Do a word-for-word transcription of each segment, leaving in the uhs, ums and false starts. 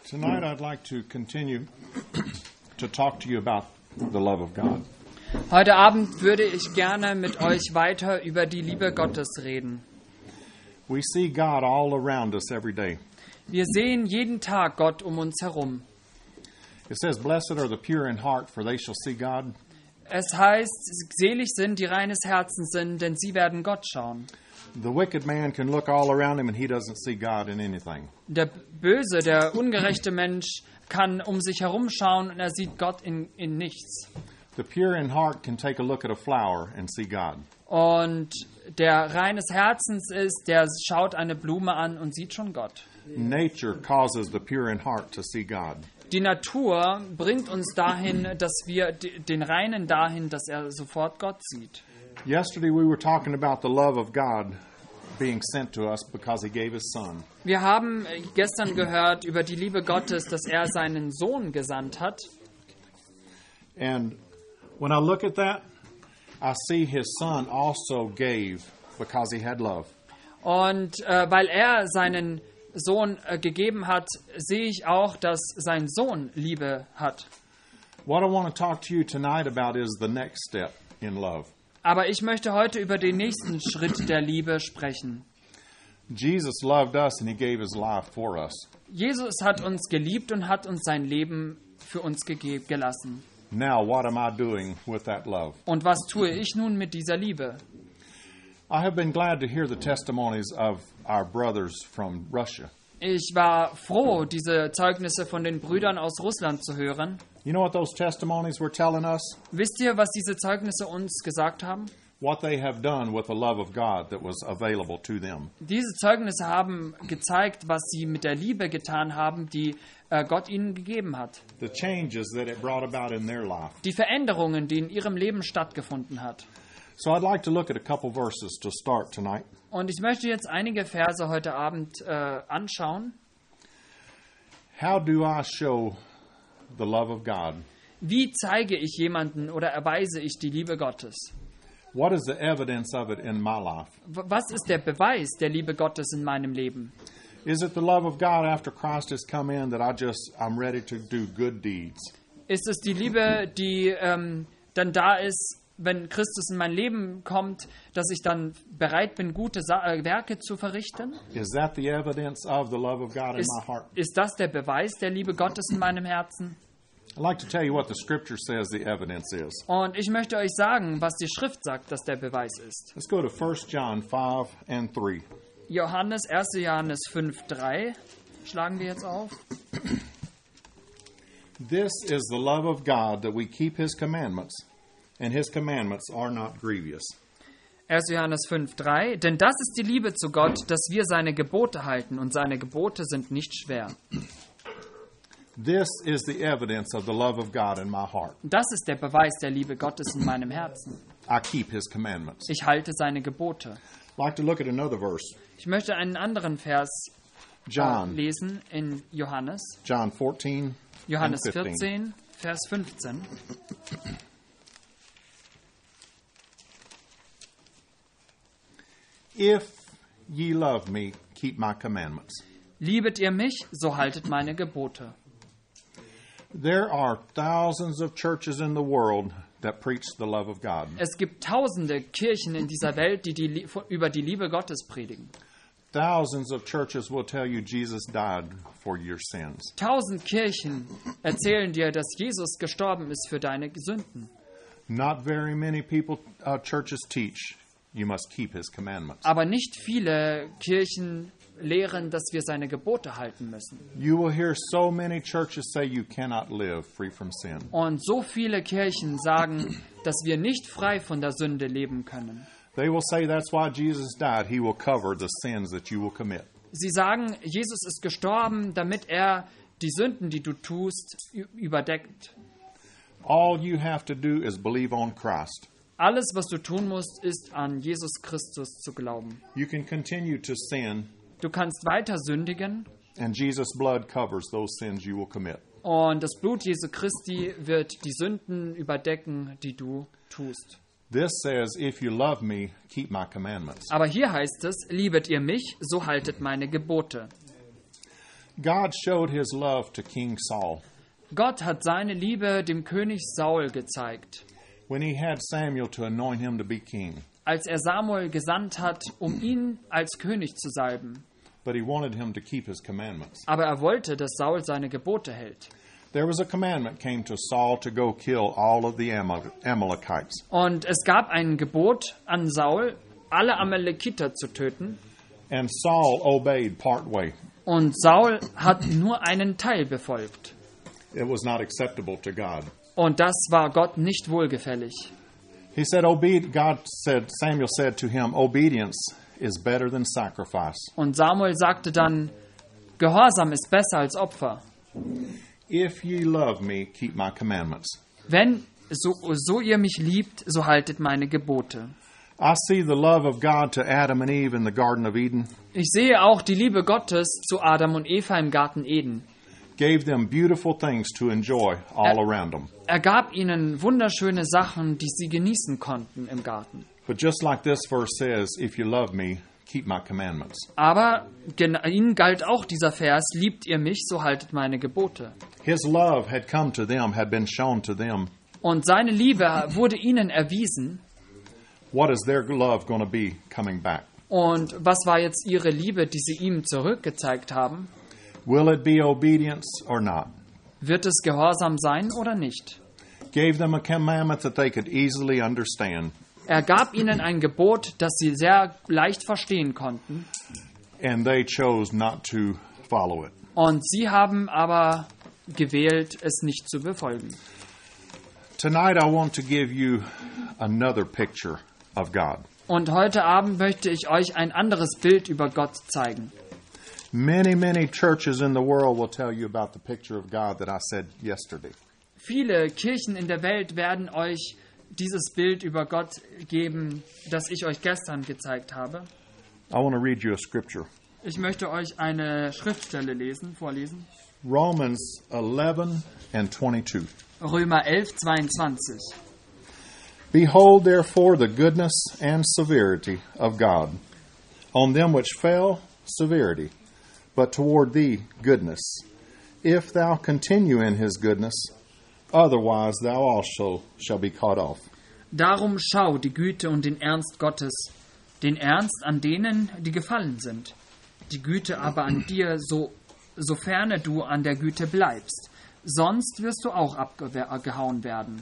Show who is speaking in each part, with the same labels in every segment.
Speaker 1: Tonight I'd like to continue to talk to you about the love of God.
Speaker 2: Heute Abend würde ich gerne mit euch weiter über die Liebe Gottes reden.
Speaker 1: We see God all around us every day.
Speaker 2: Wir sehen jeden Tag Gott um uns herum.
Speaker 1: It says, "Blessed are the pure in heart, for they shall see God."
Speaker 2: Es heißt, selig sind, die reines Herzens sind, denn sie werden Gott schauen.
Speaker 1: The wicked man can look all around him and he doesn't see God in anything.
Speaker 2: Der böse, der ungerechte Mensch kann um sich herum schauen und er sieht Gott in, in nichts.
Speaker 1: The pure in heart can take a look at a flower and see God.
Speaker 2: Und der reines Herzens ist, der schaut eine Blume an und sieht schon Gott.
Speaker 1: Nature causes the pure in heart to see God.
Speaker 2: Die Natur bringt uns dahin, dass wir den Reinen dahin, dass er sofort Gott sieht.
Speaker 1: Yesterday we were talking about the love of God being sent to us because he gave his son.
Speaker 2: Wir haben gestern gehört über die Liebe Gottes, dass er seinen Sohn gesandt hat.
Speaker 1: And when I look at that, I see his son also gave because he had love.
Speaker 2: Und äh, weil er seinen Sohn äh, gegeben hat, sehe ich auch, dass sein Sohn Liebe hat.
Speaker 1: What I want to talk to you tonight about is the next step in love.
Speaker 2: Aber ich möchte heute über den nächsten Schritt der Liebe sprechen.
Speaker 1: Jesus loved us and he gave his life for us.
Speaker 2: Jesus hat uns geliebt und hat uns sein Leben für uns gegeben, gelassen.
Speaker 1: Now what am I doing with that love?
Speaker 2: Und was tue ich nun mit dieser Liebe?
Speaker 1: I have been glad to hear the testimonies of our brothers from Russia.
Speaker 2: Ich war froh, diese Zeugnisse von den Brüdern aus Russland zu hören.
Speaker 1: You know what those testimonies were telling us?
Speaker 2: Wisst ihr, was diese Zeugnisse uns gesagt haben?
Speaker 1: What they have done with the love of God that was available to them.
Speaker 2: Diese Zeugnisse haben gezeigt, was sie mit der Liebe getan haben, die äh, Gott ihnen gegeben hat.
Speaker 1: The changes that it brought about in their life.
Speaker 2: Die Veränderungen, die in ihrem Leben stattgefunden hat.
Speaker 1: So I'd like to look at a couple verses to start tonight.
Speaker 2: Und ich möchte jetzt einige Verse heute Abend äh, anschauen.
Speaker 1: How do I show the love of God?
Speaker 2: Wie zeige ich jemanden oder erweise ich die Liebe Gottes?
Speaker 1: What is the evidence of it in my life?
Speaker 2: Was ist der Beweis der Liebe Gottes in meinem Leben?
Speaker 1: Is it the love of God after Christ has come in that I just I'm ready to do good deeds?
Speaker 2: Ist es die Liebe, die ähm, dann da ist, wenn Christus in mein Leben kommt, dass ich dann bereit bin, gute Sa- äh, Werke zu verrichten?
Speaker 1: Is that the evidence of the love of God in
Speaker 2: Ist,
Speaker 1: my heart?
Speaker 2: ist das der Beweis der Liebe Gottes in meinem Herzen?
Speaker 1: I'd like to tell you what the scripture says the evidence is.
Speaker 2: Und ich möchte euch sagen, was die Schrift sagt, dass der Beweis ist.
Speaker 1: Let's go to First John five and three.
Speaker 2: Johannes, erster Johannes fünf, drei schlagen wir jetzt auf.
Speaker 1: This is the love of God, that we keep his commandments, and his commandments are not grievous.
Speaker 2: erster Johannes fünf, drei. Denn das ist die Liebe zu Gott, dass wir seine Gebote halten, und seine Gebote sind nicht schwer.
Speaker 1: This is the evidence of the love of God in my heart.
Speaker 2: Das ist der Beweis der Liebe Gottes in meinem Herzen.
Speaker 1: I keep his commandments.
Speaker 2: Ich halte seine Gebote.
Speaker 1: I'd like to look at another verse.
Speaker 2: Ich möchte einen anderen Vers äh,
Speaker 1: John,
Speaker 2: lesen in Johannes.
Speaker 1: John fourteen
Speaker 2: Johannes
Speaker 1: and fifteen.
Speaker 2: vierzehn, Vers fünfzehn.
Speaker 1: If ye love me, keep my commandments.
Speaker 2: Liebet ihr mich, so haltet meine Gebote.
Speaker 1: There are thousands of churches in the world that preach the love of God.
Speaker 2: Es gibt tausende Kirchen in dieser Welt, die, die über die Liebe Gottes predigen.
Speaker 1: Thousands of churches will tell you Jesus died for your sins.
Speaker 2: Tausend Kirchen erzählen dir, dass Jesus gestorben ist für deine Sünden.
Speaker 1: Not very many people, uh, churches teach you must keep his commandments.
Speaker 2: Aber nicht viele Kirchen lehren, dass wir seine Gebote halten müssen.
Speaker 1: You will hear so many churches say you cannot live free from sin.
Speaker 2: Und so viele Kirchen sagen, dass wir nicht frei von der Sünde leben können.
Speaker 1: They will say that's why Jesus died. He will cover the sins that you will commit.
Speaker 2: Sie sagen, Jesus ist gestorben, damit er die Sünden, die du tust, überdeckt.
Speaker 1: All you have to do is believe on Christ.
Speaker 2: Alles, was du tun musst, ist an Jesus Christus zu glauben.
Speaker 1: You can continue to sin,
Speaker 2: Du kannst weiter sündigen
Speaker 1: and Jesus' blood covers those sins you will commit.
Speaker 2: und das Blut Jesu Christi wird die Sünden überdecken, die du tust.
Speaker 1: This says, if you love me, keep my commandments.
Speaker 2: Aber hier heißt es, liebet ihr mich, so haltet meine Gebote.
Speaker 1: God showed his love to King Saul
Speaker 2: Gott hat seine Liebe dem König Saul gezeigt,
Speaker 1: when he had Samuel to anoint him to be king.
Speaker 2: als er Samuel gesandt hat, um ihn als König zu salben.
Speaker 1: But he wanted him to keep his commandments.
Speaker 2: Aber er wollte, dass Saul seine Gebote hält.
Speaker 1: There was a commandment came to Saul to go kill all of the Amal- Amalekites.
Speaker 2: Und es gab ein Gebot an Saul, alle Amalekiter zu töten.
Speaker 1: And Saul obeyed partway.
Speaker 2: Und Saul hat nur einen Teil befolgt.
Speaker 1: It was not acceptable to God.
Speaker 2: Und das war Gott nicht wohlgefällig.
Speaker 1: He said, Obe- God said, Samuel said to him, obedience is better than sacrifice.
Speaker 2: Und Samuel sagte dann, Gehorsam ist besser als Opfer.
Speaker 1: If ye love me, keep my commandments.
Speaker 2: Wenn so, so ihr mich liebt, so haltet meine Gebote.
Speaker 1: I see the love of God to Adam and Eve in the Garden of Eden
Speaker 2: Ich sehe auch die Liebe Gottes zu Adam und Eva im Garten Eden.
Speaker 1: gave them beautiful things to enjoy all around them.
Speaker 2: Er gab ihnen wunderschöne Sachen, die sie genießen konnten im Garten.
Speaker 1: But just like this verse says, if you love me, keep my commandments.
Speaker 2: Aber gen- ihnen galt auch dieser Vers, liebt ihr mich, so haltet meine Gebote.
Speaker 1: His love had come to them, had been shown to them.
Speaker 2: Und seine Liebe wurde ihnen erwiesen.
Speaker 1: What is their love going to be coming back?
Speaker 2: Und was war jetzt ihre Liebe, die sie ihm zurückgezeigt haben?
Speaker 1: Will it be obedience or not?
Speaker 2: Wird es Gehorsam sein oder nicht?
Speaker 1: Gave them a commandment that they could easily understand.
Speaker 2: Er gab ihnen ein Gebot, das sie sehr leicht verstehen konnten.
Speaker 1: And they chose not to follow it.
Speaker 2: Und sie haben aber gewählt, es nicht zu befolgen.
Speaker 1: Tonight I want to give you another picture of God.
Speaker 2: Und heute Abend möchte ich euch ein anderes Bild über Gott zeigen.
Speaker 1: Many, many churches in the world will tell you about the picture of God that I said yesterday.
Speaker 2: Viele Kirchen in der Welt werden euch dieses Bild über Gott geben, das ich euch gestern gezeigt habe.
Speaker 1: I want to read you a scripture.
Speaker 2: Ich möchte euch eine Schriftstelle lesen, vorlesen.
Speaker 1: Romans eleven and twenty-two.
Speaker 2: Römer elf, zweiundzwanzig.
Speaker 1: Behold therefore the goodness and severity of God. On them which fell, severity, but toward thee goodness. If thou continue in his goodness, otherwise thou also shall be cut off.
Speaker 2: Darum schau die Güte und den Ernst Gottes, den Ernst an denen, die gefallen sind, die Güte aber an dir, so, soferne du an der Güte bleibst. Sonst wirst du auch abgehauen werden.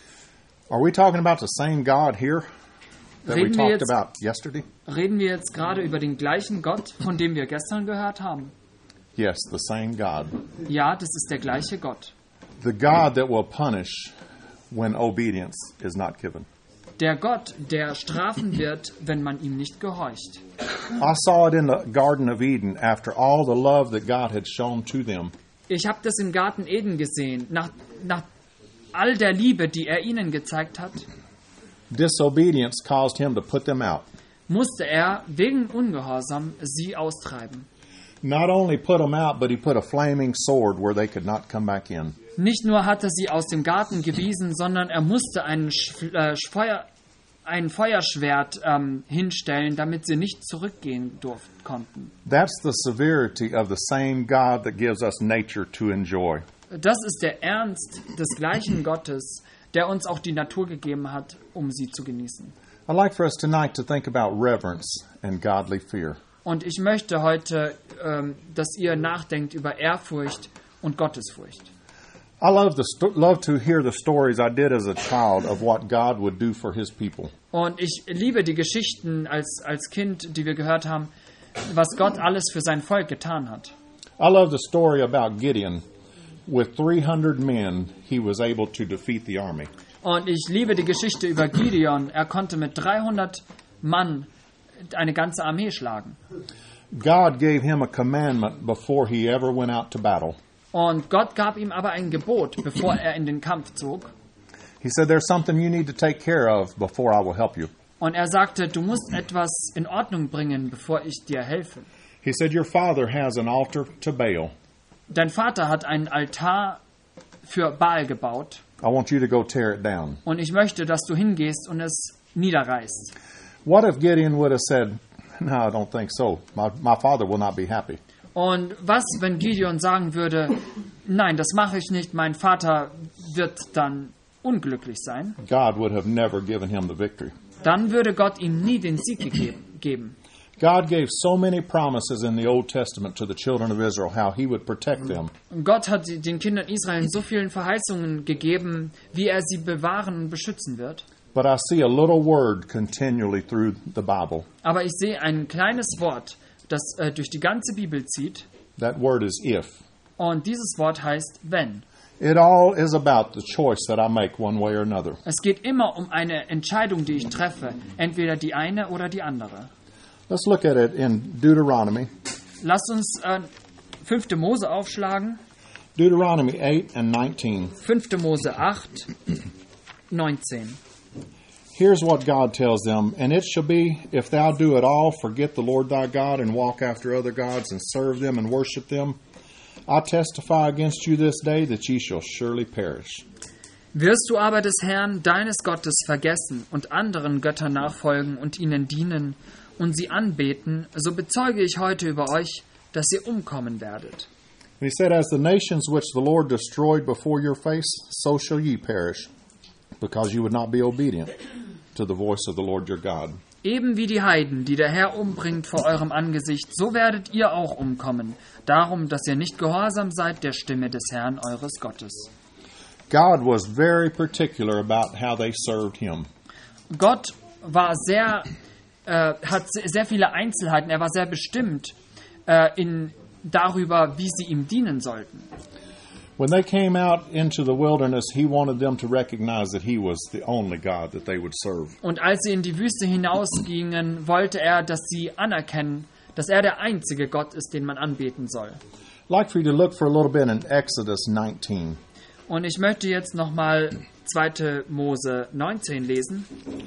Speaker 1: Are we talking about the same God here that we
Speaker 2: Reden wir
Speaker 1: talked
Speaker 2: jetzt-
Speaker 1: about yesterday?
Speaker 2: Reden wir jetzt gerade über den gleichen Gott, von dem wir gestern gehört haben?
Speaker 1: Yes, the same God.
Speaker 2: Ja, das ist der gleiche Gott.
Speaker 1: The God that will punish when obedience is not given.
Speaker 2: Der Gott, der strafen wird, wenn man ihm nicht gehorcht.
Speaker 1: I saw it in the Garden of Eden after all the love that God had shown to them.
Speaker 2: Ich habe das im Garten Eden gesehen, nach, nach all der Liebe, die er ihnen gezeigt hat,
Speaker 1: Disobedience caused him to put them out.
Speaker 2: musste er wegen Ungehorsam sie austreiben.
Speaker 1: Not only put them out, but he put a flaming sword where they could not come back in.
Speaker 2: Nicht nur hat er sie aus dem Garten gewiesen, sondern er musste ein, Sch- äh, Feuer, ein Feuerschwert ähm, hinstellen, damit sie nicht zurückgehen durften konnten.
Speaker 1: That's the severity of the same God that gives us nature to enjoy.
Speaker 2: Das ist der Ernst des gleichen Gottes, der uns auch die Natur gegeben hat, um sie zu genießen.
Speaker 1: I'd like for us tonight to think about reverence and godly fear.
Speaker 2: Und ich möchte heute, ähm, dass ihr nachdenkt über Ehrfurcht und Gottesfurcht.
Speaker 1: I love, the sto- love to hear the stories I did as a child of what God would do for his people.
Speaker 2: Und ich liebe die Geschichten als, als Kind, die wir gehört haben, was Gott alles für sein Volk getan hat.
Speaker 1: I love the story about Gideon. With three hundred men, he was able to defeat the army.
Speaker 2: Und ich liebe die Geschichte über Gideon. Er konnte mit dreihundert Mann eine ganze Armee schlagen.
Speaker 1: God gave him a commandment before he ever went out to battle.
Speaker 2: Und Gott gab ihm aber ein Gebot, bevor er in den Kampf zog.
Speaker 1: He said, there's something you need to take care of before I will help you.
Speaker 2: Und er sagte, du musst etwas in Ordnung bringen, bevor ich dir helfe.
Speaker 1: He said, your father has an altar to Baal.
Speaker 2: Dein Vater hat einen Altar für Baal gebaut.
Speaker 1: I want you to go tear it down.
Speaker 2: Und ich möchte, dass du hingehst und es niederreißt.
Speaker 1: What if Gideon would have said, no, I don't think so. My, my father will not be happy.
Speaker 2: Und was, wenn Gideon sagen würde, nein, das mache ich nicht, mein Vater wird dann unglücklich sein?
Speaker 1: God would have never given him the victory.
Speaker 2: Dann würde Gott ihm nie den Sieg gegeben, geben.
Speaker 1: God gave so many promises in the Old Testament to the children of Israel how he would protect them.
Speaker 2: Und Gott hat den Kindern Israel so vielen Verheißungen gegeben, wie er sie bewahren und beschützen wird.
Speaker 1: But I see a little word continually through the Bible.
Speaker 2: Aber ich sehe ein kleines Wort, das äh, durch die ganze Bibel zieht.
Speaker 1: That word is if.
Speaker 2: Und dieses Wort heißt wenn.
Speaker 1: It all is about the choice that I make one way or another.
Speaker 2: Es geht immer um eine Entscheidung, die ich treffe, entweder die eine oder die andere.
Speaker 1: Let's look at it in Deuteronomy.
Speaker 2: Lasst uns äh, fünfte Mose aufschlagen.
Speaker 1: Deuteronomy eight and nineteen.
Speaker 2: fünfte Mose acht, neunzehn.
Speaker 1: Here's what God tells them, and it shall be, if thou do at all forget the Lord thy God, and walk after other gods, and serve them, and worship them, I testify against you this day that ye shall surely perish.
Speaker 2: Wirst du aber des Herrn, deines Gottes, vergessen und anderen Göttern nachfolgen und ihnen dienen und sie anbeten, so bezeuge ich heute über euch, dass ihr umkommen werdet.
Speaker 1: And he said, as the nations which the Lord destroyed before your face, so shall ye perish, because you would not be obedient to the voice of the Lord your God.
Speaker 2: Eben wie die Heiden, die der Herr umbringt vor eurem Angesicht, so werdet ihr auch umkommen, darum, dass ihr nicht gehorsam seid der Stimme des Herrn eures Gottes.
Speaker 1: God was very particular about how they served him.
Speaker 2: Gott war sehr, äh, hat sehr viele Einzelheiten, er war sehr bestimmt äh, in, darüber, wie sie ihm dienen sollten.
Speaker 1: When they came out into the wilderness, he wanted them to recognize that he was the only God that they would serve.
Speaker 2: Und als sie in die Wüste hinausgingen, wollte er, dass sie anerkennen, dass er der einzige Gott ist, den man anbeten soll.
Speaker 1: I'd like for you to look for a little bit in Exodus nineteen.
Speaker 2: Und ich möchte jetzt nochmal zweite Mose neunzehn lesen.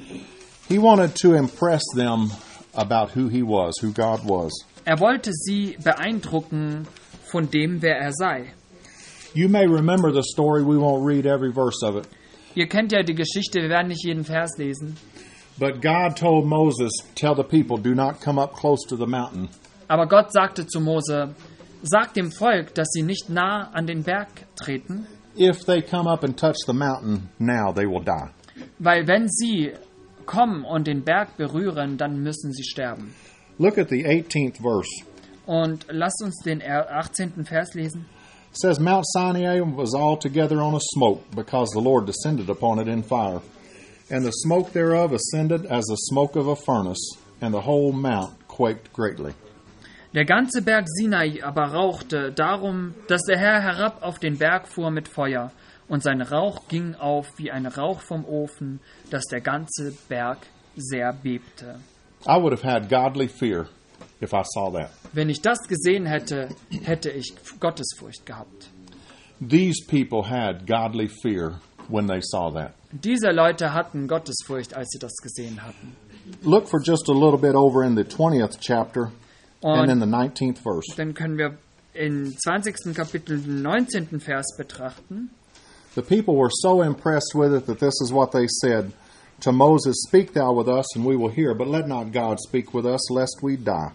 Speaker 1: He wanted to impress them about who he was, who God was.
Speaker 2: Er wollte sie beeindrucken von dem, wer er sei.
Speaker 1: You may remember the story. We won't read every verse of it.
Speaker 2: Ihr kennt ja die Geschichte, wir werden nicht jeden Vers lesen.
Speaker 1: But God told Moses, tell the people, do not come up close to the mountain.
Speaker 2: Aber Gott sagte zu Mose, sag dem Volk, dass sie nicht nah an den Berg treten,
Speaker 1: If they come up and touch the mountain, now they will die.
Speaker 2: weil wenn sie kommen und den Berg berühren, dann müssen sie sterben.
Speaker 1: Look at the eighteenth verse.
Speaker 2: Und lasst uns den achtzehnten Vers lesen.
Speaker 1: It says, Mount Sinai was altogether on a smoke, because the Lord descended upon it in fire. And the smoke thereof ascended as the smoke of a furnace, and the whole mount quaked greatly.
Speaker 2: Der ganze Berg Sinai aber rauchte darum, dass der Herr herab auf den Berg fuhr mit Feuer, und sein Rauch ging auf wie ein Rauch vom Ofen, dass der ganze Berg sehr bebte.
Speaker 1: I would have had godly fear if I saw that.
Speaker 2: Wenn ich das gesehen hätte, hätte ich Gottesfurcht gehabt.
Speaker 1: These people had godly fear when they saw that.
Speaker 2: Diese Leute hatten Gottesfurcht, als sie das gesehen hatten.
Speaker 1: Look for just a little bit over in the twentieth chapter and in
Speaker 2: Und
Speaker 1: the nineteenth verse.
Speaker 2: dann können wir im zwanzigsten Kapitel den neunzehnten Vers betrachten.
Speaker 1: The people were so impressed with it that this is what they said to Moses, speak thou with us, and we will hear, but let not God speak with us, lest we die.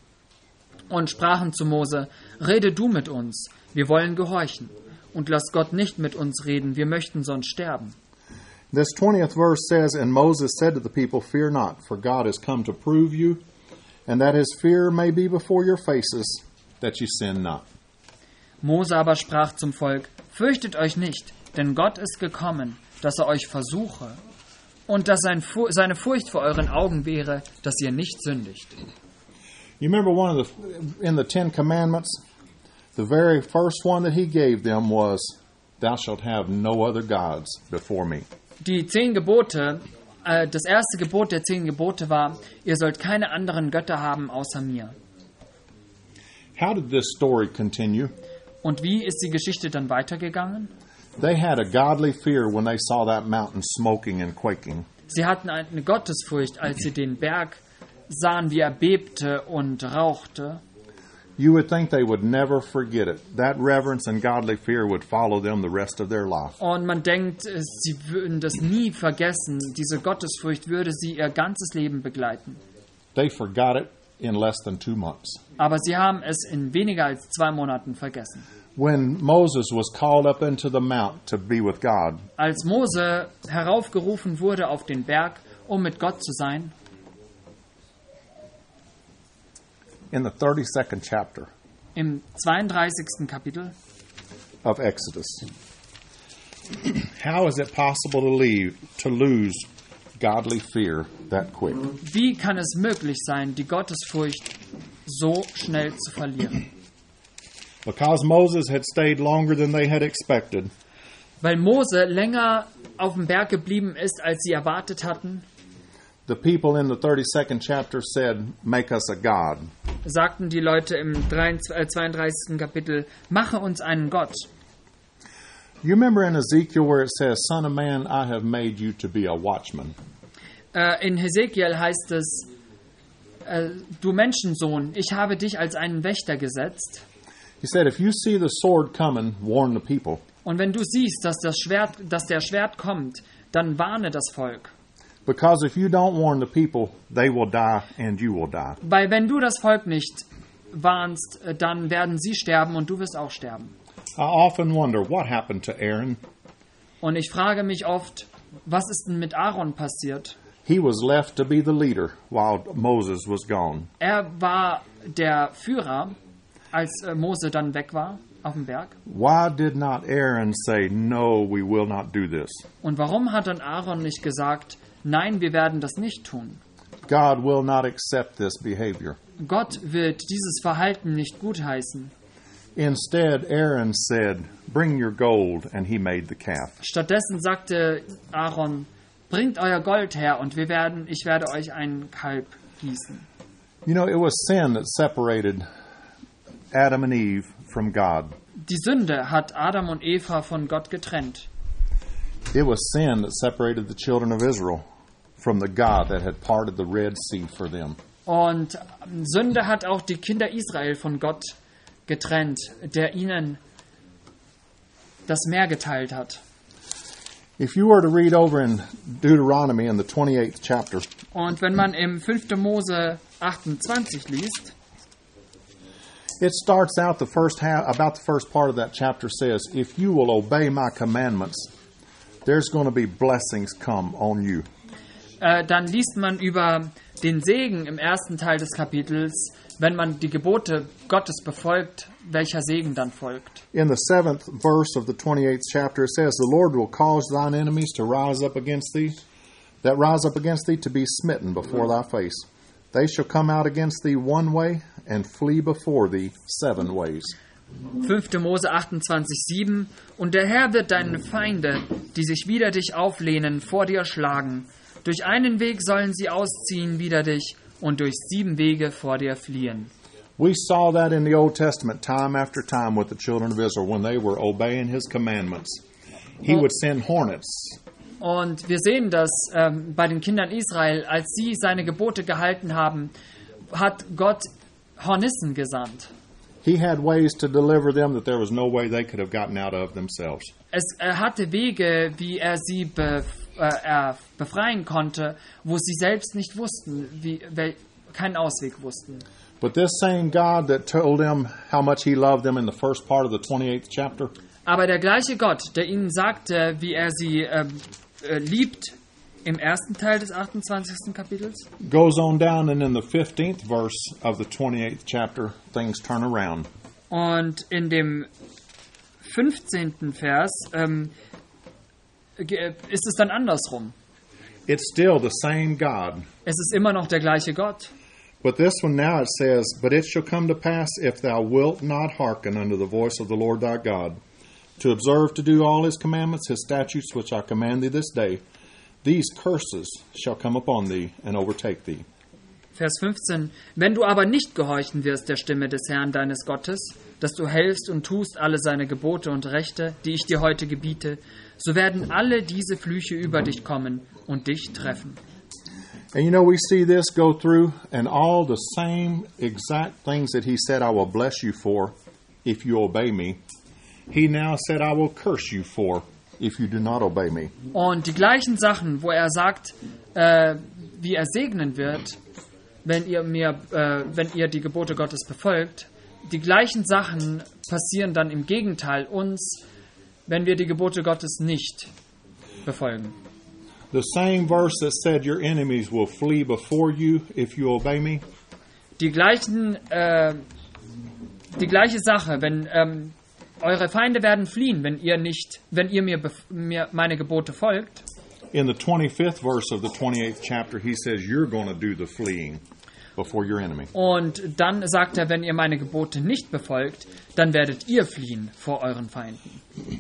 Speaker 2: Und sprachen zu Mose, rede du mit uns, wir wollen gehorchen. Und lass Gott nicht mit uns reden, wir möchten sonst sterben.
Speaker 1: This twentieth verse says, And Moses said to the people, Fear not, for God is come to prove you, and that his fear may be before your faces, that you sin not.
Speaker 2: Mose aber sprach zum Volk, fürchtet euch nicht, denn Gott ist gekommen, dass er euch versuche, und dass sein Fu- seine Furcht vor euren Augen wäre, dass ihr nicht sündigt.
Speaker 1: You remember one of the, in the Ten Commandments, the very first one that he gave them was, Thou shalt have no other gods before me.
Speaker 2: Die zehn Gebote, äh, das erste Gebot der zehn Gebote war, ihr sollt keine anderen Götter haben außer mir.
Speaker 1: How did this story continue?
Speaker 2: Und wie ist die Geschichte dann weitergegangen?
Speaker 1: They had a godly fear when they saw that mountain smoking and quaking.
Speaker 2: Sie hatten eine Gottesfurcht, als sie den Berg sahen, wie er bebte und rauchte.
Speaker 1: You would think they would never forget it. That reverence and godly fear would follow them the rest of their life.
Speaker 2: Und man denkt, sie würden das nie vergessen. Diese Gottesfurcht würde sie ihr ganzes Leben begleiten.
Speaker 1: They forgot it in less than two months.
Speaker 2: Aber sie haben es in weniger als zwei Monaten vergessen.
Speaker 1: When Moses was called up into the mount to be with God,
Speaker 2: Als Mose heraufgerufen wurde auf den Berg, um mit Gott zu sein,
Speaker 1: in the thirty-second chapter
Speaker 2: im zweiunddreißigsten Kapitel,
Speaker 1: of Exodus, how is it possible to leave, to lose godly fear that quick?
Speaker 2: wie kann es möglich sein, die Gottesfurcht so schnell zu verlieren?
Speaker 1: Because Moses had stayed longer than they had expected,
Speaker 2: Weil Mose länger auf dem Berg geblieben ist, als sie erwartet hatten,
Speaker 1: the people in the thirty-second chapter said, "Make us a god."
Speaker 2: sagten die Leute im zweiunddreißigsten Kapitel, mache uns einen Gott.
Speaker 1: You remember in Ezekiel where it says, "Son of man, I have made you to be a watchman."
Speaker 2: Äh, in Hesekiel heißt es, äh, du Menschensohn, ich habe dich als einen Wächter gesetzt.
Speaker 1: He said, "If you see the sword coming, warn the people."
Speaker 2: Und wenn du siehst, dass das Schwert, dass der Schwert kommt, dann warne das Volk.
Speaker 1: Because if you don't warn the people, they will die and you will die.
Speaker 2: Weil wenn du das Volk nicht warnst, äh, dann werden sie sterben und du wirst auch sterben.
Speaker 1: I often wonder what happened to Aaron.
Speaker 2: Und ich frage mich oft, was ist denn mit Aaron passiert?
Speaker 1: He was left to be the leader while Moses was gone.
Speaker 2: Er war der Führer, als äh, Mose dann weg war auf dem Berg.
Speaker 1: Why did not Aaron say, "No, we will not do this"?
Speaker 2: Und warum hat dann Aaron nicht gesagt, nein, wir werden das nicht tun?
Speaker 1: God will not accept this behavior.
Speaker 2: Gott wird dieses Verhalten nicht gutheißen.
Speaker 1: Instead, Aaron said, "Bring your gold," and he made the calf.
Speaker 2: Stattdessen sagte Aaron, bringt euer Gold her und wir werden, ich werde euch einen Kalb gießen.
Speaker 1: You know, it was sin that separated Adam and Eve from God.
Speaker 2: Die Sünde hat Adam und Eva von Gott getrennt.
Speaker 1: It was sin that separated the children of Israel from the God that had parted the Red Sea for them.
Speaker 2: Und Sünde hat auch die Kinder Israel von Gott getrennt, der ihnen das Meer geteilt hat.
Speaker 1: If you were to read over in Deuteronomy in the twenty-eighth chapter,
Speaker 2: Und wenn man im fünften Mose achtundzwanzig liest,
Speaker 1: it starts out the first half, about the first part of that chapter says, "If you will obey my commandments, there's going to be blessings come on you."
Speaker 2: äh, dann liest man über den Segen im ersten Teil des Kapitels, wenn man die Gebote Gottes befolgt, welcher Segen dann folgt.
Speaker 1: In the seventh verse of the twenty-eighth chapter, it says, "The Lord will cause thine enemies to rise up against thee, that rise up against thee to be smitten before thy face. They shall come out against thee one way, and flee before thee seven ways."
Speaker 2: fünften Mose achtundzwanzig, sieben. Und der Herr wird deine Feinde, die sich wider dich auflehnen, vor dir schlagen. Durch einen Weg sollen sie ausziehen wider dich und durch sieben Wege vor dir fliehen.
Speaker 1: We saw that in the Old Testament time after time with the children of Israel when they were obeying his commandments. He would send hornets.
Speaker 2: Und wir sehen das ähm, bei den Kindern Israel, als sie seine Gebote gehalten haben, hat Gott Hornissen gesandt.
Speaker 1: He had ways to deliver them that there was no way they could have gotten out of themselves.
Speaker 2: Es, er hatte Wege, wie er sie be, äh, er befreien konnte, wo sie selbst nicht wussten, wie, wel, keinen Ausweg wussten.
Speaker 1: But this same God that told them how much he loved them in the first part of the twenty-eighth chapter,
Speaker 2: Aber der gleiche Gott, der ihnen sagte, wie er sie äh, äh, liebt, im ersten Teil des achtundzwanzigsten Kapitels,
Speaker 1: goes on down, and in the fifteenth verse of the twenty-eighth chapter, things turn around.
Speaker 2: und in dem fünfzehnten Vers ähm, ist es dann andersrum.
Speaker 1: It's still the same God.
Speaker 2: Es ist immer noch der gleiche Gott.
Speaker 1: But this one now it says, "But it shall come to pass, if thou wilt not hearken unto the voice of the Lord thy God, to observe to do all his commandments, his statutes, which I command thee this day, these curses shall come upon thee and overtake thee."
Speaker 2: Vers fünfzehn. Wenn du aber nicht gehorchen wirst der Stimme des Herrn deines Gottes, dass du hältst und tust alle seine Gebote und Rechte, die ich dir heute gebiete, so werden alle diese Flüche über dich kommen und dich treffen.
Speaker 1: And you know, we see this go through, and all the same exact things that he said, "I will bless you for if you obey me," he now said, "I will curse you for if you do not obey me."
Speaker 2: Und die gleichen Sachen, wo er sagt, äh, wie er segnen wird, wenn ihr mir, äh, wenn ihr die Gebote Gottes befolgt. Die gleichen Sachen passieren dann im Gegenteil uns, wenn wir die Gebote Gottes nicht befolgen.
Speaker 1: The same verse that said your enemies will flee before you if you obey me.
Speaker 2: Die gleichen, äh, die gleiche Sache, wenn ähm, eure Feinde werden fliehen, wenn ihr nicht, wenn ihr mir, bef- mir meine Gebote folgt.
Speaker 1: In the twenty-fifth verse of the twenty-eighth chapter, he says you're going to do the fleeing before your enemy.
Speaker 2: Und dann sagt er, wenn ihr meine Gebote nicht befolgt, dann werdet ihr fliehen vor euren Feinden.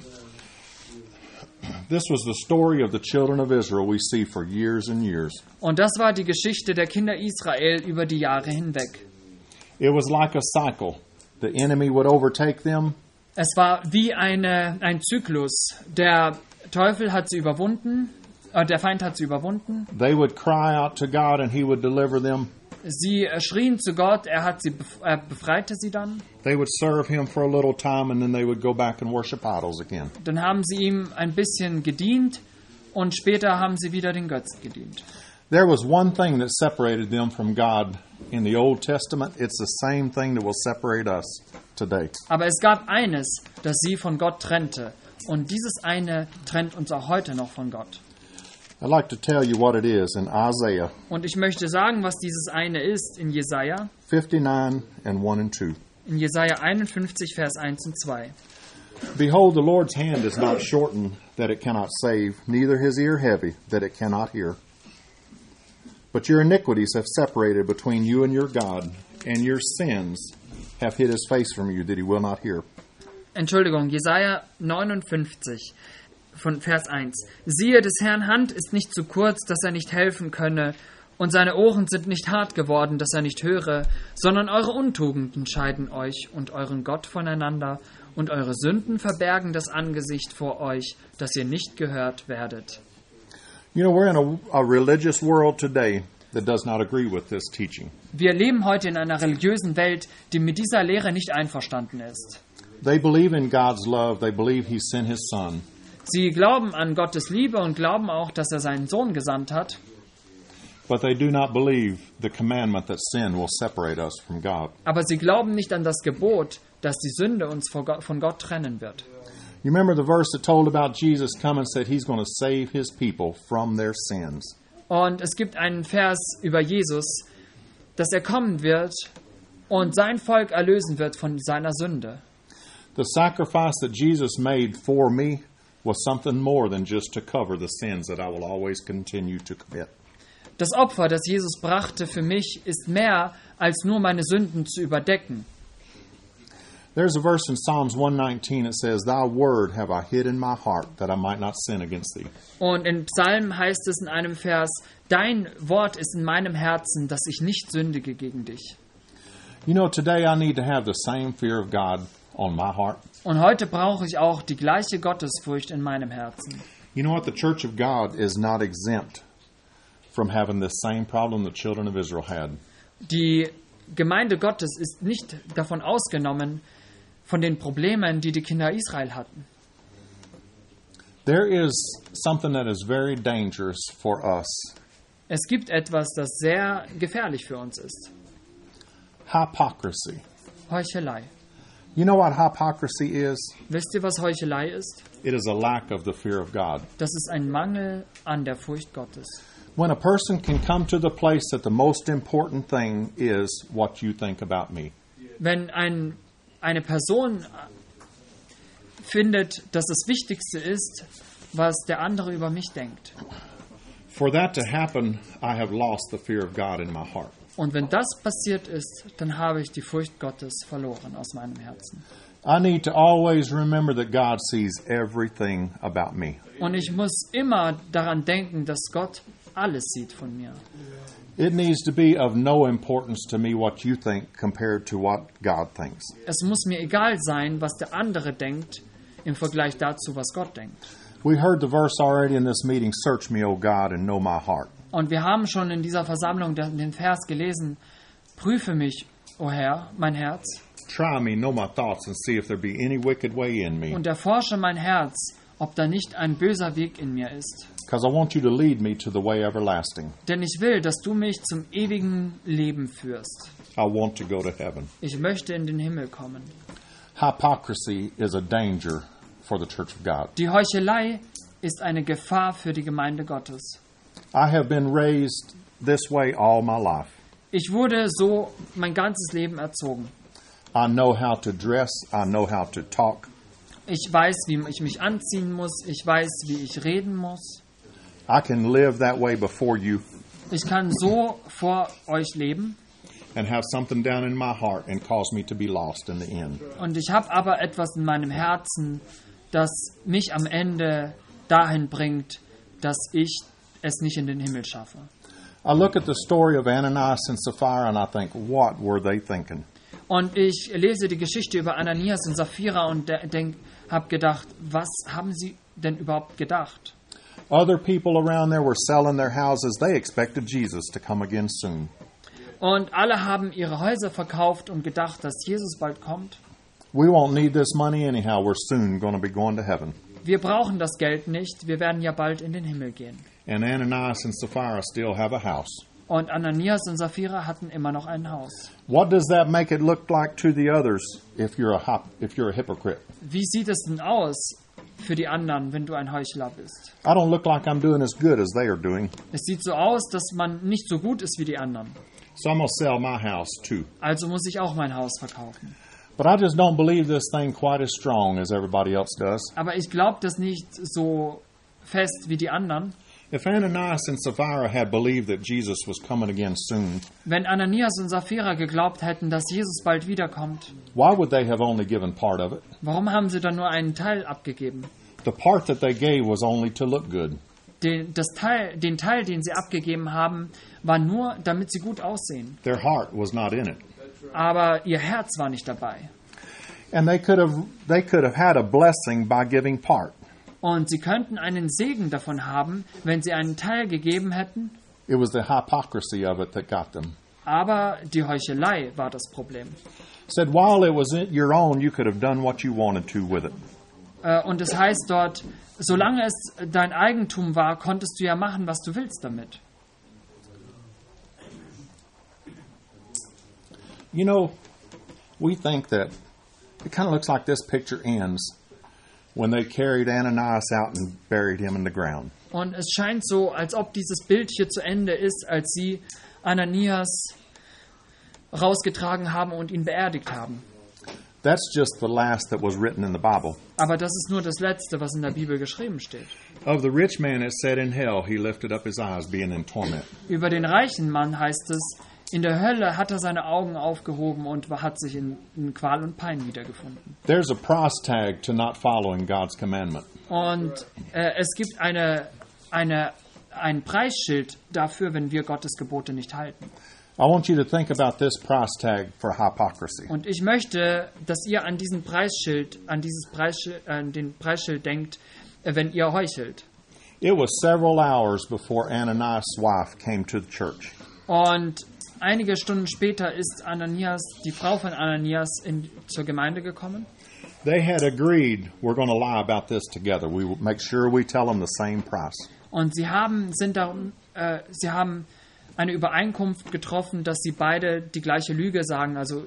Speaker 1: This was the story of the children of Israel we see for years and years.
Speaker 2: Und das war die Geschichte der Kinder Israel über die Jahre hinweg.
Speaker 1: It was like a cycle. The enemy would overtake them.
Speaker 2: Es war wie eine, ein Zyklus. Der Teufel hat sie überwunden, äh, der Feind hat sie überwunden.
Speaker 1: They would cry out to God and he would deliver them.
Speaker 2: Sie äh, schrien zu Gott, er hat sie bef- er befreite sie dann.
Speaker 1: They would serve him for a little time and then they would go back and worship idols again.
Speaker 2: Dann haben sie ihm ein bisschen gedient und später haben sie wieder den Götzen gedient.
Speaker 1: There was one thing that separated them from God in the Old Testament. It's the same thing that will separate us today.
Speaker 2: Aber es gab eines, das sie von Gott trennte. Und dieses eine trennt uns auch heute noch von Gott.
Speaker 1: I'd like to tell you what it is in Isaiah
Speaker 2: Und ich möchte sagen, was dieses eine ist in Jesaja,
Speaker 1: fifty-nine and one and two.
Speaker 2: in Jesaja einundfünfzig, Vers eins und zwei.
Speaker 1: Behold, the Lord's hand is not shortened that it cannot save, neither his ear heavy that it cannot hear. But your iniquities have separated between you and your God, and your sins have hid his face from you that he will not hear.
Speaker 2: Entschuldigung, Jesaja neunundfünfzig, von Vers eins. Siehe, des Herrn Hand ist nicht zu kurz, dass er nicht helfen könne, und seine Ohren sind nicht hart geworden, dass er nicht höre, sondern eure Untugenden scheiden euch und euren Gott voneinander, und eure Sünden verbergen das Angesicht vor euch, dass ihr nicht gehört werdet.
Speaker 1: You know, we're in a, a religious world today that does not agree with this teaching.
Speaker 2: Wir leben heute in einer religiösen Welt, die mit dieser Lehre nicht einverstanden ist.
Speaker 1: They believe in God's love. They believe he sent his son.
Speaker 2: Sie glauben an Gottes Liebe und glauben auch, dass er seinen Sohn gesandt hat.
Speaker 1: But they do not believe the commandment that sin will separate us from God.
Speaker 2: Aber sie glauben nicht an das Gebot, dass die Sünde uns von Gott, von Gott trennen wird.
Speaker 1: You remember the verse that told about Jesus coming and said he's going to save his people from their sins.
Speaker 2: Und es gibt einen Vers über Jesus, dass er kommen wird und sein Volk erlösen wird von seiner Sünde.
Speaker 1: The sacrifice that Jesus made for me was something more than just to cover the sins that I will always continue to commit.
Speaker 2: Das Opfer, das Jesus brachte für mich, ist mehr als nur meine Sünden zu überdecken.
Speaker 1: There's a verse in Psalms one nineteen that says, Thy word have I hid in my heart, that I might not sin against thee.
Speaker 2: Und in Psalm heißt es in einem Vers, dein Wort ist in meinem Herzen, dass ich nicht sündige gegen dich.
Speaker 1: You know, today I need to have the same fear of God on my heart.
Speaker 2: Und heute brauche ich auch die gleiche Gottesfurcht in meinem Herzen.
Speaker 1: You know what? The Church of God is not exempt from having the same problem the children of Israel had.
Speaker 2: Die Gemeinde Gottes ist nicht davon ausgenommen, von den Problemen, die die Kinder Israel hatten.
Speaker 1: There is something that is very dangerous for us.
Speaker 2: Es gibt etwas, das sehr gefährlich für uns ist.
Speaker 1: Hypocrisy.
Speaker 2: Heuchelei.
Speaker 1: You know what hypocrisy is?
Speaker 2: Wisst ihr, was Heuchelei ist?
Speaker 1: It is a lack of the fear of God.
Speaker 2: Das ist ein Mangel an der Furcht Gottes.
Speaker 1: When a person can come to the place that the most important thing is what you think about me.
Speaker 2: Wenn ein, eine Person findet, dass das Wichtigste ist, was der andere über mich denkt.
Speaker 1: For that to happen, I have lost the fear of God in my heart.
Speaker 2: Und wenn das passiert ist, dann habe ich die Furcht Gottes verloren aus meinem Herzen.
Speaker 1: I need to always remember that God sees everything about me.
Speaker 2: Und ich muss immer daran denken, dass Gott alles sieht von mir.
Speaker 1: It needs to be of no importance to me what you think compared to what God thinks.
Speaker 2: Es muss mir egal sein, was der andere denkt, im Vergleich dazu, was Gott denkt.
Speaker 1: We heard the verse already in this meeting, search me, O God, and know my heart.
Speaker 2: Und wir haben schon in dieser Versammlung den Vers gelesen, prüfe mich, o Herr, mein Herz,
Speaker 1: Try me, know my thoughts, and see if there be any wicked way in me.
Speaker 2: und erforsche mein Herz, ob da nicht ein böser Weg in mir ist.
Speaker 1: because I want you to lead me to the way everlasting.
Speaker 2: Denn ich will, dass du mich zum ewigen Leben führst.
Speaker 1: I want to go to heaven.
Speaker 2: Ich möchte in den Himmel kommen.
Speaker 1: Hypocrisy is a danger for the church of God.
Speaker 2: Die Heuchelei ist eine Gefahr für die Gemeinde Gottes.
Speaker 1: I have been raised this way all my life.
Speaker 2: Ich wurde so mein ganzes Leben erzogen.
Speaker 1: I know how to dress. I know how to talk.
Speaker 2: Ich weiß, wie ich mich anziehen muss. Ich weiß, wie ich reden muss.
Speaker 1: I can live that way before you
Speaker 2: Ich kann so vor euch leben.
Speaker 1: and have something down in my heart and cause me to be lost in the end.
Speaker 2: Und ich habe aber etwas in meinem Herzen, das mich am Ende dahin bringt, dass ich es nicht in den Himmel schaffe.
Speaker 1: I look at the story of Ananias and Sapphira and I think, what were they thinking?
Speaker 2: Und ich lese die Geschichte über Ananias und Sapphira und habe gedacht, was haben sie denn überhaupt gedacht?
Speaker 1: Other people around there were selling their houses. They expected Jesus to come again soon.
Speaker 2: Und alle haben ihre Häuser verkauft und gedacht, dass Jesus bald kommt.
Speaker 1: We won't need this money anyhow. We're soon going to be going to heaven.
Speaker 2: Wir brauchen das Geld nicht, wir werden ja bald in den Himmel gehen.
Speaker 1: And Ananias and Sapphira still have a house.
Speaker 2: Und Ananias und Sapphira hatten immer noch ein Haus.
Speaker 1: What does that make it look like to the others if you're a hop, if you're a hypocrite?
Speaker 2: Wie sieht es denn aus für die anderen, wenn du ein Heuchler bist?
Speaker 1: I don't look like I'm doing as good as they are doing.
Speaker 2: Es sieht so aus, dass man nicht so gut ist wie die anderen.
Speaker 1: So I'm going to sell my house too.
Speaker 2: Also muss ich auch mein Haus verkaufen.
Speaker 1: But I just don't believe this thing quite as strong as everybody else does.
Speaker 2: Aber ich glaube das nicht so fest wie die anderen.
Speaker 1: If Ananias and Sapphira had believed that Jesus was coming again soon,
Speaker 2: Wenn Ananias und Sapphira geglaubt hätten, dass Jesus bald wiederkommt,
Speaker 1: why would they have only given part of it?
Speaker 2: warum haben sie dann nur einen Teil abgegeben?
Speaker 1: The part that they gave was only to look good.
Speaker 2: Den, das Teil, den Teil, den sie abgegeben haben, war nur, damit sie gut aussehen.
Speaker 1: Their heart was not in it.
Speaker 2: Aber ihr Herz war nicht dabei.
Speaker 1: And they could have they could have had a blessing by giving part.
Speaker 2: Und sie könnten einen Segen davon haben, wenn sie einen Teil gegeben hätten,
Speaker 1: It was the hypocrisy of it that got them.
Speaker 2: aber die Heuchelei war das Problem.
Speaker 1: Said while it was in your own, you could have done what you wanted to with it.
Speaker 2: Äh, Und es heißt dort, solange es dein Eigentum war, konntest du ja machen, was du willst damit.
Speaker 1: You know, we think that it kind of looks like this picture ends when they carried Ananias out and buried him in the ground.
Speaker 2: Und es scheint so, als ob dieses Bild hier zu Ende ist, als sie Ananias rausgetragen haben und ihn beerdigt haben.
Speaker 1: That's just the last that was written in the Bible.
Speaker 2: Aber das ist nur das Letzte, was in der Bibel geschrieben steht.
Speaker 1: Of the rich man it said in hell he lifted up his eyes being in torment.
Speaker 2: Über den reichen Mann heißt es, in der Hölle hat er seine Augen aufgehoben und hat sich in, in Qual und Pein wiedergefunden.
Speaker 1: There's a price tag to not following God's commandment.
Speaker 2: Und äh, es gibt eine, eine, ein Preisschild dafür, wenn wir Gottes Gebote nicht halten.
Speaker 1: I want you to think about this price tag for hypocrisy.
Speaker 2: Und ich möchte, dass ihr an diesen Preisschild, an dieses Preisschild, an den Preisschild denkt, äh, wenn ihr heuchelt.
Speaker 1: It was several hours before Ananias' wife came to the church.
Speaker 2: Und einige Stunden später ist Ananias, die Frau von Ananias, in, zur Gemeinde gekommen.
Speaker 1: They had agreed we're going to lie about this together. We will make sure we tell them the same price.
Speaker 2: Und sie haben, sind darum, äh, sie haben eine Übereinkunft getroffen, dass sie beide die gleiche Lüge sagen. Also,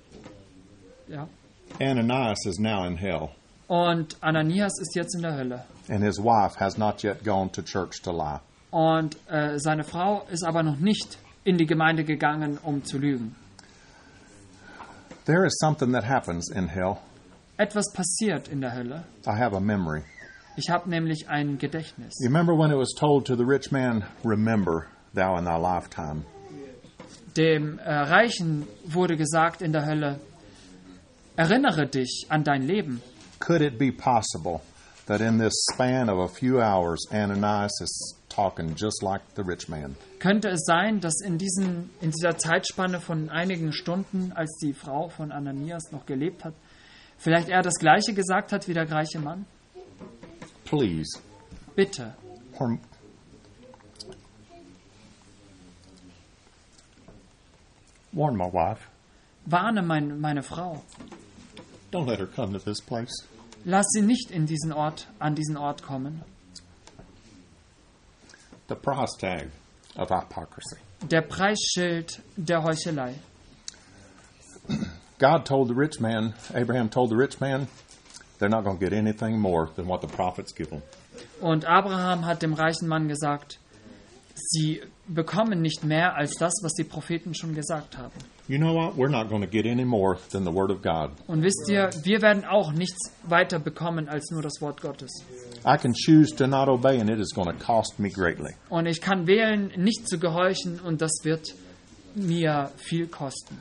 Speaker 2: ja.
Speaker 1: Ananias is now in hell,
Speaker 2: Und Ananias ist jetzt in der Hölle.
Speaker 1: and his wife has not yet gone to church to lie.
Speaker 2: Und äh, seine Frau ist aber noch nicht in die Gemeinde gegangen, um zu lügen.
Speaker 1: There is something that happens in hell.
Speaker 2: Etwas passiert in der Hölle.
Speaker 1: I have a memory.
Speaker 2: Ich habe nämlich ein Gedächtnis.
Speaker 1: You remember when it was told to the rich man, remember thou in thy lifetime.
Speaker 2: Dem äh, Reichen wurde gesagt in der Hölle, erinnere dich an dein Leben.
Speaker 1: Could it be possible that in this span of a few hours, Ananias is talking just like the rich man?
Speaker 2: Könnte es sein, dass in, diesen, in dieser Zeitspanne von einigen Stunden, als die Frau von Ananias noch gelebt hat, vielleicht er das Gleiche gesagt hat wie der reiche Mann?
Speaker 1: Please.
Speaker 2: Bitte,
Speaker 1: Or, warn my wife.
Speaker 2: warne mein, meine Frau.
Speaker 1: Don't let her come to this place.
Speaker 2: Lass sie nicht in diesen Ort, an diesen Ort kommen.
Speaker 1: The price tag of hypocrisy.
Speaker 2: Der Preisschild der Heuchelei.
Speaker 1: God told the rich man, Abraham told the rich man, they're not going to get anything more than what the prophets give them.
Speaker 2: Und Abraham hat dem reichen Mann gesagt, sie bekommen nicht mehr als das, was die Propheten schon gesagt haben.
Speaker 1: You know what? We're not going to get any more than the Word of God.
Speaker 2: Und wisst ihr, wir werden auch nichts weiter bekommen als nur das Wort Gottes.
Speaker 1: I can choose to not obey, and it is going to cost me greatly.
Speaker 2: Und ich kann wählen, nicht zu gehorchen, und das wird mir viel kosten.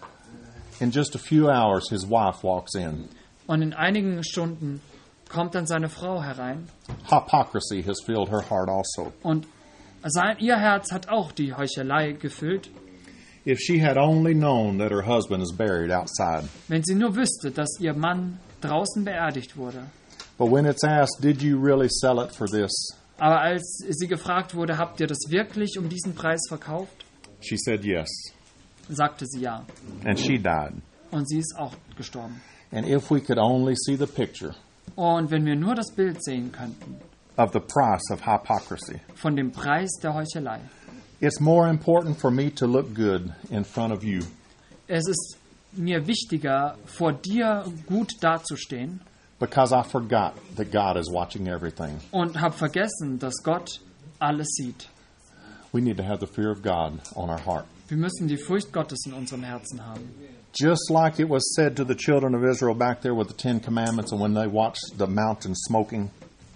Speaker 1: In just a few hours, his wife walks in.
Speaker 2: Und in einigen Stunden kommt dann seine Frau herein.
Speaker 1: Hypocrisy has filled her heart also.
Speaker 2: Und sein, ihr Herz hat auch die Heuchelei gefüllt.
Speaker 1: If she had only known that her husband is buried outside.
Speaker 2: Wenn sie nur wüsste, dass ihr Mann draußen beerdigt wurde.
Speaker 1: But when it's asked, did you really sell it for this?
Speaker 2: Aber als sie gefragt wurde, habt ihr das wirklich um diesen Preis verkauft?
Speaker 1: She said yes.
Speaker 2: Sagte sie ja.
Speaker 1: And she died.
Speaker 2: Und sie ist auch gestorben.
Speaker 1: And if we could only see the picture
Speaker 2: Und wenn wir nur das Bild sehen könnten
Speaker 1: of the price of hypocrisy.
Speaker 2: von dem Preis der Heuchelei.
Speaker 1: It's more important for me to look good in front of you
Speaker 2: Es ist mir wichtiger, vor dir gut dazustehen
Speaker 1: because I forgot that God is watching everything.
Speaker 2: und habe vergessen, dass Gott alles sieht.
Speaker 1: We need to have the fear of God on our heart.
Speaker 2: Wir müssen die Furcht Gottes in unserem Herzen haben.
Speaker 1: Just like it was said to the children of Israel back there with the Ten Commandments and when they watched the mountain smoking.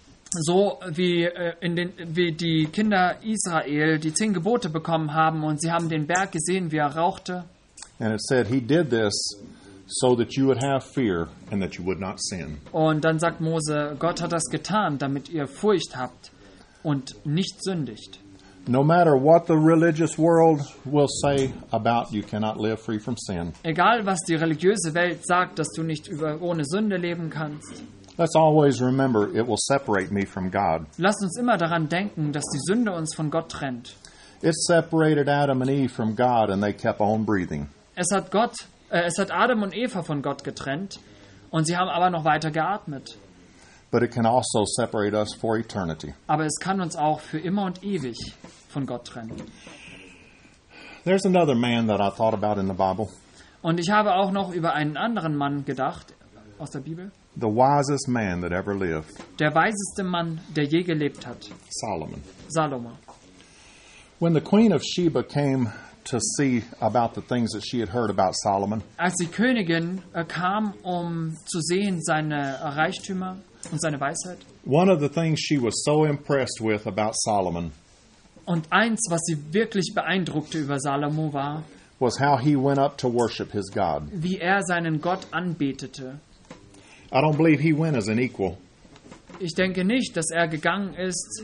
Speaker 2: So wie, äh, in den, wie die Kinder Israel die zehn Gebote bekommen haben und sie haben den Berg gesehen, wie er rauchte.
Speaker 1: And it said he did this so that you would have fear and that you would not sin.
Speaker 2: Und dann sagt Mose, Gott hat das getan, damit ihr Furcht habt und nicht sündigt.
Speaker 1: No matter what the religious world will say about you cannot live free from sin.
Speaker 2: Egal, was die religiöse Welt sagt, dass du nicht über, ohne Sünde leben kannst.
Speaker 1: Let's always remember it will separate me from God.
Speaker 2: Lasst uns immer daran denken, dass die Sünde uns von Gott trennt.
Speaker 1: It separated Adam and Eve from God and they kept on breathing.
Speaker 2: Es hat Gott, äh, es hat Adam und Eva von Gott getrennt und sie haben aber noch weiter geatmet.
Speaker 1: But it can also separate us for eternity.
Speaker 2: Aber es kann uns auch für immer und ewig von Gott trennen.
Speaker 1: There's another man that I thought about in the Bible.
Speaker 2: Und ich habe auch noch über einen anderen Mann gedacht aus der Bibel.
Speaker 1: The wisest man that ever lived,
Speaker 2: Der weiseste Mann, der je gelebt hat,
Speaker 1: Solomon.
Speaker 2: Salomo.
Speaker 1: When the Queen of Sheba came to see about the things that she had heard about Solomon,
Speaker 2: Als die Königin äh, kam, um zu sehen seine Reichtümer und seine Weisheit.
Speaker 1: one of the things she was so impressed with about Solomon
Speaker 2: Und eins, was sie wirklich beeindruckte über Salomo war,
Speaker 1: was how he went up to worship his God.
Speaker 2: wie er seinen Gott anbetete.
Speaker 1: I don't believe he went as an equal.
Speaker 2: Ich denke nicht, dass er gegangen ist.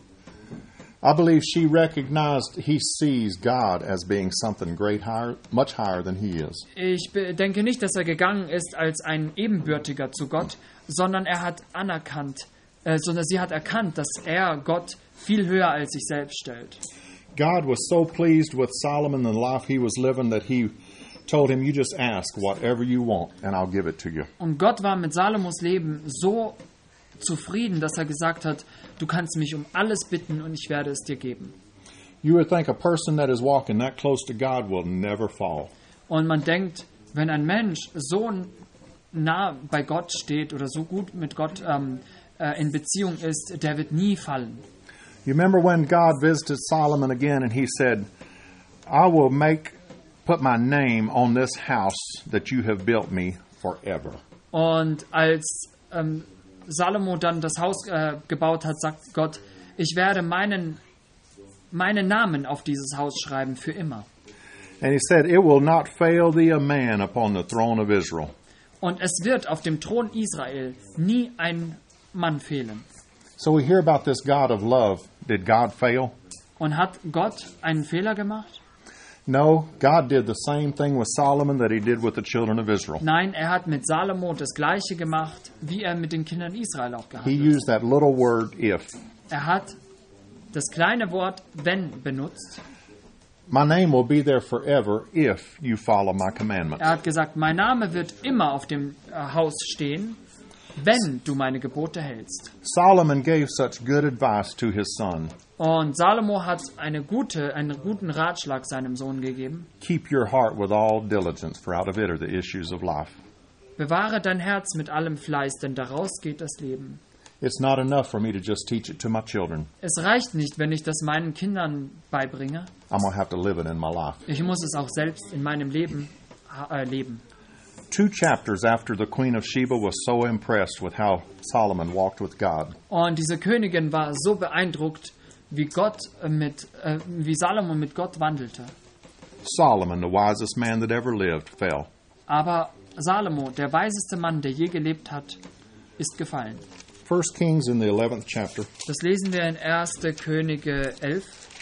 Speaker 1: I believe she recognized he sees God as being something great higher, much higher than he is.
Speaker 2: Ich be- denke nicht, dass er gegangen ist als ein Ebenbürtiger zu Gott, sondern er hat anerkannt, äh, sondern sie hat erkannt, dass er Gott viel höher als sich selbst stellt.
Speaker 1: God was so pleased with Solomon and the life he was living that he told him, you just ask whatever you want and I'll give it to you.
Speaker 2: Und Gott war mit Salomos Leben so zufrieden, dass er gesagt hat, du kannst mich um alles bitten und ich werde es dir geben.
Speaker 1: You would think a person that is walking that close to God will never fall.
Speaker 2: Und man denkt, wenn ein Mensch so nah bei Gott steht oder so gut mit Gott ähm, äh, in Beziehung ist, der wird nie fallen.
Speaker 1: You remember when God visited Solomon again and he said, I will make, put my name on this house that you have built me forever.
Speaker 2: Und als ähm, Salomo dann das Haus äh, gebaut hat, sagt Gott, ich werde meinen, meinen Namen auf dieses Haus schreiben für immer.
Speaker 1: And he said, it will not fail thee a man upon the throne of Israel.
Speaker 2: Und es wird auf dem Thron Israel nie ein Mann fehlen.
Speaker 1: So we hear about this God of love. Did God fail?
Speaker 2: Und hat Gott einen Fehler gemacht?
Speaker 1: No, God did the same thing with Solomon that he did with the children of Israel.
Speaker 2: Nein, er hat mit Salomo das Gleiche gemacht, wie er mit den Kindern Israel auch
Speaker 1: He
Speaker 2: gehandelt
Speaker 1: used that little word if.
Speaker 2: hat. Er hat das kleine Wort wenn benutzt.
Speaker 1: My name will be there forever if you follow my commandments.
Speaker 2: Er hat gesagt, mein Name wird immer auf dem äh, Haus stehen, wenn du meine Gebote hältst.
Speaker 1: Solomon gave such good advice to his son.
Speaker 2: Und Salomo hat eine gute, einen guten Ratschlag seinem Sohn gegeben.
Speaker 1: Keep your heart with all diligence, for out of it are the issues of life.
Speaker 2: Bewahre dein Herz mit allem Fleiß, denn daraus geht das Leben.
Speaker 1: It's not enough for me to just teach it to my children.
Speaker 2: Es reicht nicht, wenn ich das meinen Kindern beibringe.
Speaker 1: I'm going to have to live it in my life.
Speaker 2: Ich muss es auch selbst in meinem Leben äh, leben.
Speaker 1: Two chapters after the Queen of Sheba was so impressed with how Solomon walked with God.
Speaker 2: Und diese Königin war so beeindruckt, wie Gott mit, äh, wie Salomo mit Gott wandelte.
Speaker 1: Solomon, the wisest man that ever lived, fell.
Speaker 2: Aber Salomo, der weiseste Mann, der je gelebt hat, ist gefallen.
Speaker 1: First Kings in the eleventh chapter.
Speaker 2: Das lesen wir in erster Könige elf.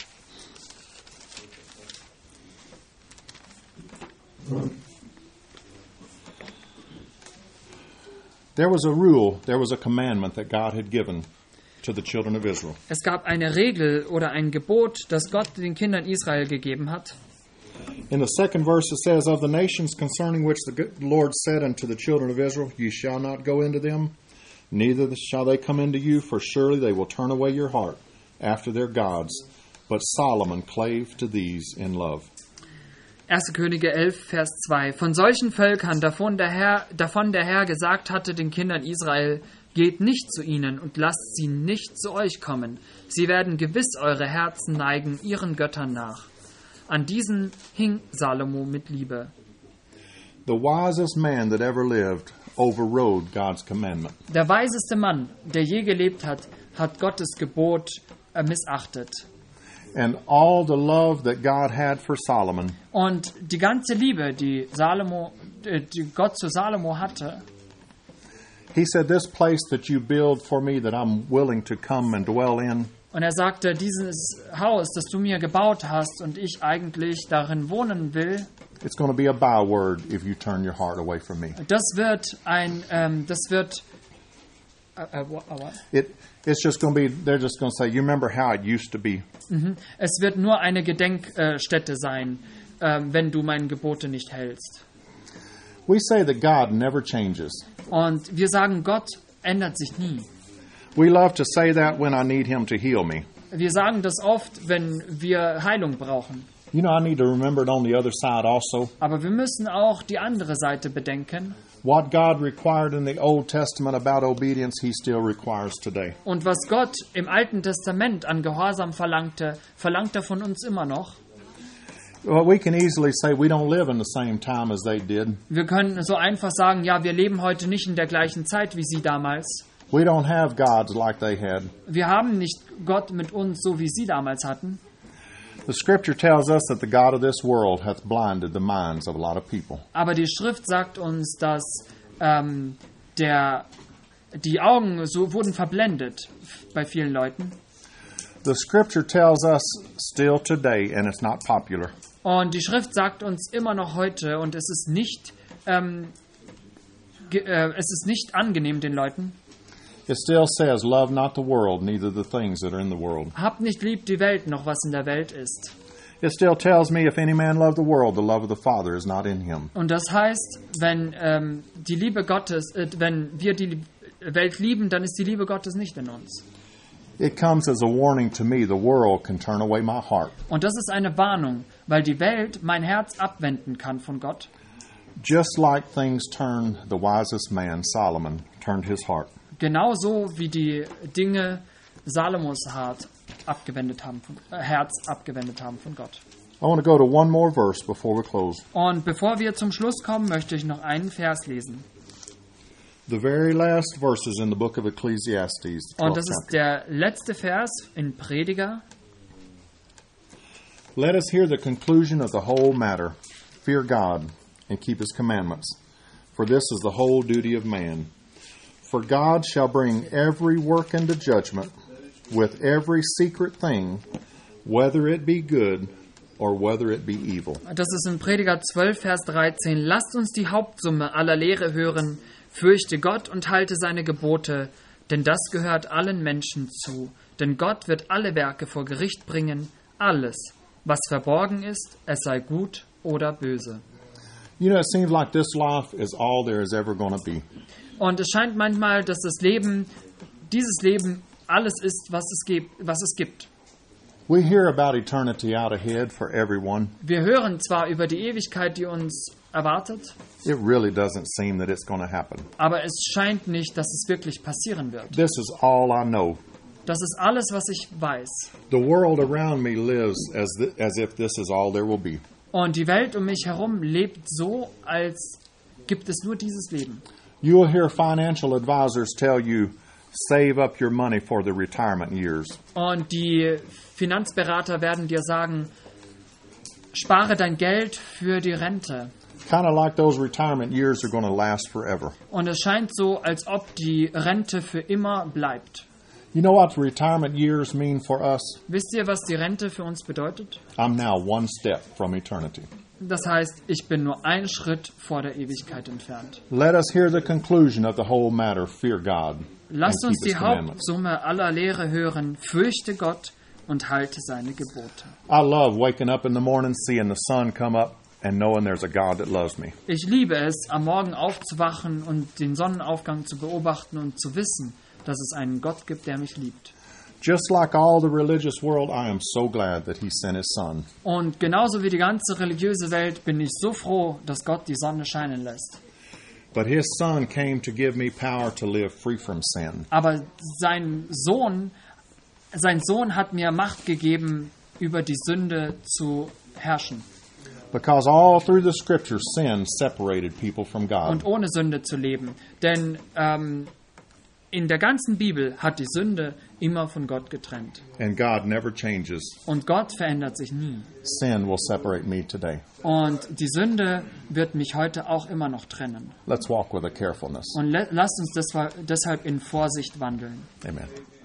Speaker 1: There was a rule, there was a commandment that God had given to the children of Israel.
Speaker 2: Es gab eine Regel oder ein Gebot, das Gott den Kindern Israel gegeben hat.
Speaker 1: In the second verse it says, Of the nations concerning which the good Lord said unto the children of Israel, You shall not go into them, neither shall they come into you, for surely they will turn away your heart after their gods. But Solomon clave to these in love.
Speaker 2: erster Könige elf, Vers zwei. Von solchen Völkern, davon der, Herr, davon der Herr gesagt hatte den Kindern Israel, geht nicht zu ihnen und lasst sie nicht zu euch kommen. Sie werden gewiss eure Herzen neigen ihren Göttern nach. An diesen hing Salomo mit Liebe.
Speaker 1: The wisest man that ever lived overrode God's commandment.
Speaker 2: Der weiseste Mann, der je gelebt hat, hat Gottes Gebot äh, missachtet.
Speaker 1: And all the love that God had for Solomon
Speaker 2: Und die ganze Liebe, die, Salomo, äh, die Gott zu Salomo hatte,
Speaker 1: He said, This place that you build for me that I'm willing to come and dwell in,
Speaker 2: und er sagte, dieses Haus, das du mir gebaut hast und ich eigentlich darin wohnen will,
Speaker 1: it's going to be a byword if you turn your heart away from me.
Speaker 2: das wird ein, ähm, das wird, äh, äh, what, what?
Speaker 1: It, it's just going to be, they're just going to say, You remember how it used to be.
Speaker 2: Mhm. Es wird nur eine Gedenkstätte sein, ähm, wenn du meine Gebote nicht hältst.
Speaker 1: We say that God never changes.
Speaker 2: Und wir sagen, Gott ändert sich nie.
Speaker 1: We love to say that when I need Him to heal me.
Speaker 2: Wir sagen das oft, wenn wir Heilung brauchen.
Speaker 1: You know, I need to remember it on the other side also.
Speaker 2: Aber wir müssen auch die andere Seite bedenken.
Speaker 1: What God required in the Old Testament about obedience, He still requires today.
Speaker 2: Und was Gott im Alten Testament an Gehorsam verlangte, verlangt er von uns immer noch.
Speaker 1: Well, we can easily say we don't live in the same time as they did.
Speaker 2: Wir können so einfach sagen, ja, wir leben heute nicht in der gleichen Zeit wie sie damals.
Speaker 1: We don't have gods like they had.
Speaker 2: Wir haben nicht Gott mit uns, so wie sie damals hatten.
Speaker 1: The Scripture tells us that the God of this world hath blinded the minds of a lot of people.
Speaker 2: Aber die Schrift sagt uns, dass ähm, der, die Augen so wurden verblendet bei vielen Leuten.
Speaker 1: The Scripture tells us still today, and it's not popular,
Speaker 2: Und die Schrift sagt uns immer noch heute, und es ist nicht, ähm, ge, äh, es ist nicht angenehm den Leuten.
Speaker 1: it still says, Love not the world, neither the things that are in the world.
Speaker 2: Habt nicht lieb die Welt, noch was in der Welt ist.
Speaker 1: It still tells me, if any man love the world, the love of the Father is not in him.
Speaker 2: Und das heißt, wenn ähm, die Liebe Gottes, äh, wenn wir die Welt lieben, dann ist die Liebe Gottes nicht in uns.
Speaker 1: It comes as a warning to me, the world can turn away my heart.
Speaker 2: Und das ist eine Warnung, weil die Welt mein Herz abwenden kann von Gott.
Speaker 1: Just like things turned the wisest man, Solomon, turned his heart.
Speaker 2: Genauso wie die Dinge Salomos Hart abgewendet haben, von, äh, Herz abgewendet haben von Gott.
Speaker 1: I want to go to one more verse before we close.
Speaker 2: Und bevor wir zum Schluss kommen, möchte ich noch einen Vers lesen.
Speaker 1: The very last verses in the book of Ecclesiastes. the
Speaker 2: Und
Speaker 1: twelfth
Speaker 2: das ist
Speaker 1: chapter.
Speaker 2: der letzte Vers in Prediger.
Speaker 1: Let us hear the conclusion of the whole matter. Fear God and keep His commandments, for this is the whole duty of man. For God shall bring every work into judgment with every secret thing, whether it be good or whether it be evil.
Speaker 2: Das ist in Prediger zwölf, Vers dreizehn. Lasst uns die Hauptsumme aller Lehre hören. Fürchte Gott und halte seine Gebote, denn das gehört allen Menschen zu. Denn Gott wird alle Werke vor Gericht bringen, alles, was verborgen ist, es sei gut oder böse.
Speaker 1: You know, it seems like this life is all there is ever going to be.
Speaker 2: Und es scheint manchmal, dass das Leben, dieses Leben alles ist, was es gibt. Was es gibt.
Speaker 1: We hear about eternity out ahead for everyone.
Speaker 2: Wir hören zwar über die Ewigkeit, die uns erwartet,
Speaker 1: It really doesn't seem that it's going to happen.
Speaker 2: aber es scheint nicht, dass es wirklich passieren wird.
Speaker 1: This is all I know.
Speaker 2: Das ist alles, was ich weiß.
Speaker 1: The world around me lives as, th- as if this is all there will be.
Speaker 2: Und die Welt um mich herum lebt so, als gibt es nur dieses Leben.
Speaker 1: You will hear financial advisors tell you, save up your money for the retirement years.
Speaker 2: Und die Finanzberater werden dir sagen, spare dein Geld für die Rente.
Speaker 1: Kind of like those retirement years are going to last forever.
Speaker 2: Und es scheint so, als ob die Rente für immer bleibt.
Speaker 1: You know what retirement years mean for us?
Speaker 2: Wisst ihr, was die Rente für uns bedeutet?
Speaker 1: I'm now one step from eternity.
Speaker 2: Das heißt, ich bin nur einen Schritt vor der Ewigkeit entfernt.
Speaker 1: Let us hear the conclusion of the whole matter, fear God,
Speaker 2: Lasst
Speaker 1: and
Speaker 2: uns
Speaker 1: keep
Speaker 2: die
Speaker 1: His commandments.
Speaker 2: Hauptsumme aller Lehre hören, fürchte Gott und halte seine Gebote.
Speaker 1: I love waking up in the morning, seeing the sun come up, and knowing there's a God that loves me.
Speaker 2: Ich liebe es, am Morgen aufzuwachen und den Sonnenaufgang zu beobachten und zu wissen, dass es einen Gott gibt, der mich liebt.
Speaker 1: Just like all the religious world, I am so glad that He sent His Son.
Speaker 2: Und genauso wie die ganze religiöse Welt bin ich so froh, dass Gott die Sonne scheinen lässt.
Speaker 1: But His Son came to give me power to live free from sin.
Speaker 2: Aber sein Sohn, sein Sohn hat mir Macht gegeben, über die Sünde zu herrschen
Speaker 1: Because all through the Scripture, sin separated people from God.
Speaker 2: und ohne Sünde zu leben. Denn ähm, in der ganzen Bibel hat die Sünde immer von Gott getrennt.
Speaker 1: And God never changes.
Speaker 2: Und Gott verändert sich nie.
Speaker 1: Sin will separate me today.
Speaker 2: Und die Sünde wird mich heute auch immer noch trennen.
Speaker 1: Let's walk with a carefulness.
Speaker 2: Und le- lasst uns deswa- deshalb in Vorsicht wandeln.
Speaker 1: Amen.